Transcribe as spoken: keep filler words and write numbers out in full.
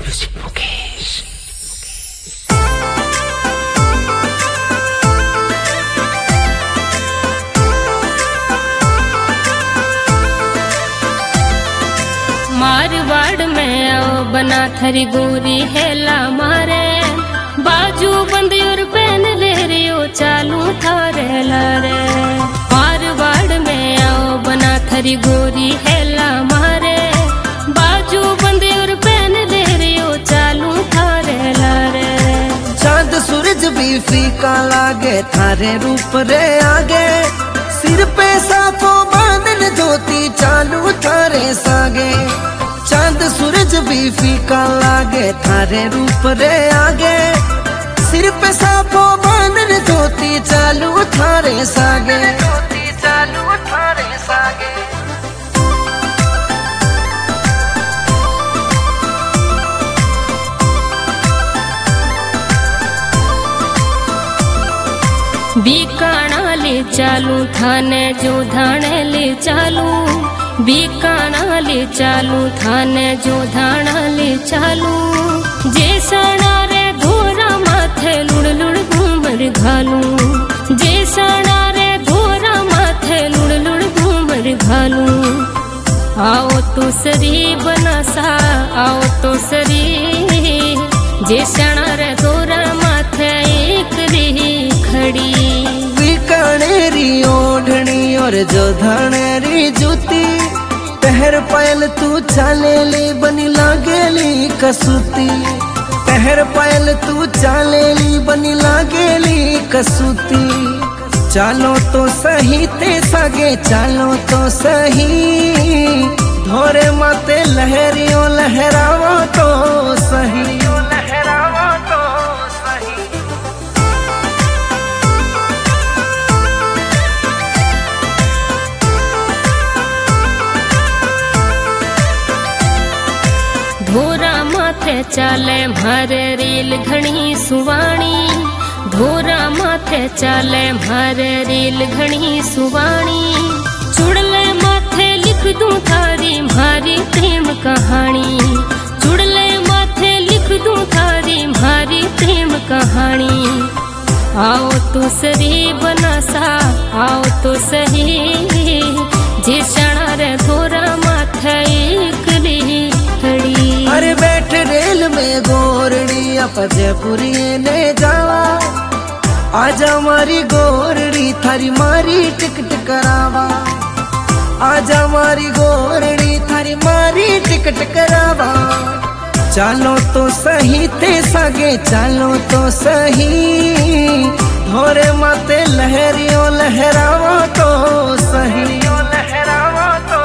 Music Mukesh. Marwar में आओ बना थरी गोरी हेला मारे बाजू बंद और पहन ले रियो चालू थारे लारे। मारवाड़ में आओ बना थरी गोरी हेला मारे बाजू बंद और पहन ले रियो चालू थारे लारे। चांद सूरज भी फीका लागे थारे रूप रे आगे, सिर पे साफो बांधन धोती चालू थारे सागे। चांद सूरज भी फीका लागे थारे रूप रे आगे, सिर पे साफो बांधन धोती चालू थारे सागे। चालू थारे सागे। बीकाना ले चालू थाने जो धाने ले चालू, बीकाना ले चालू थाने जो धाना ले चालू। जेसना रे धोरा माथे लुड़ लुड़ घूमर घालू, जेसना रे धोरा माथे लुड़ लुड़ घूमर घालू। आओ तो सरी बनासा आओ तो सरी, जेसना रे धोरा माथे एक रही खड़ी। बीकानेरी ओढ़नी और जो धानेरी जूती, पहर पायल तू चाले ले बनी लागेली कसूती। पहर पायल तू चाले ली बनी लागेली कसूती। चालो तो सही ते सागे चालो तो सही, धोरे माते लहरियों लहरावो तो सही। लहरावो तो सही। धोरा माथे चाले म्हारे रील घणी सुवाणी, धोरा माथे चाले म्हारे रील घणी सुवाणी। चुड़ले माथे लिख दूं थारी म्हारी प्रेम कहानी, चुड़ले माथे लिख दूं थारी म्हारी प्रेम कहानी। आओ तो सरी बनासा आओ तो सही, जेसना रे धोरा माथे एक रही खड़ी। अरे बैठ रेल में गोरड़ी आप जयपुरी ने जावा, आजा मारी गोरड़ी थारी मारी टिकट करावा। आजा मारी गोरड़ी थारी मारी टिकट करावा। चालो तो सही ते सागे चालो तो सही, धोरे माते लहरियों लहरावा तो सही। लहरावा तो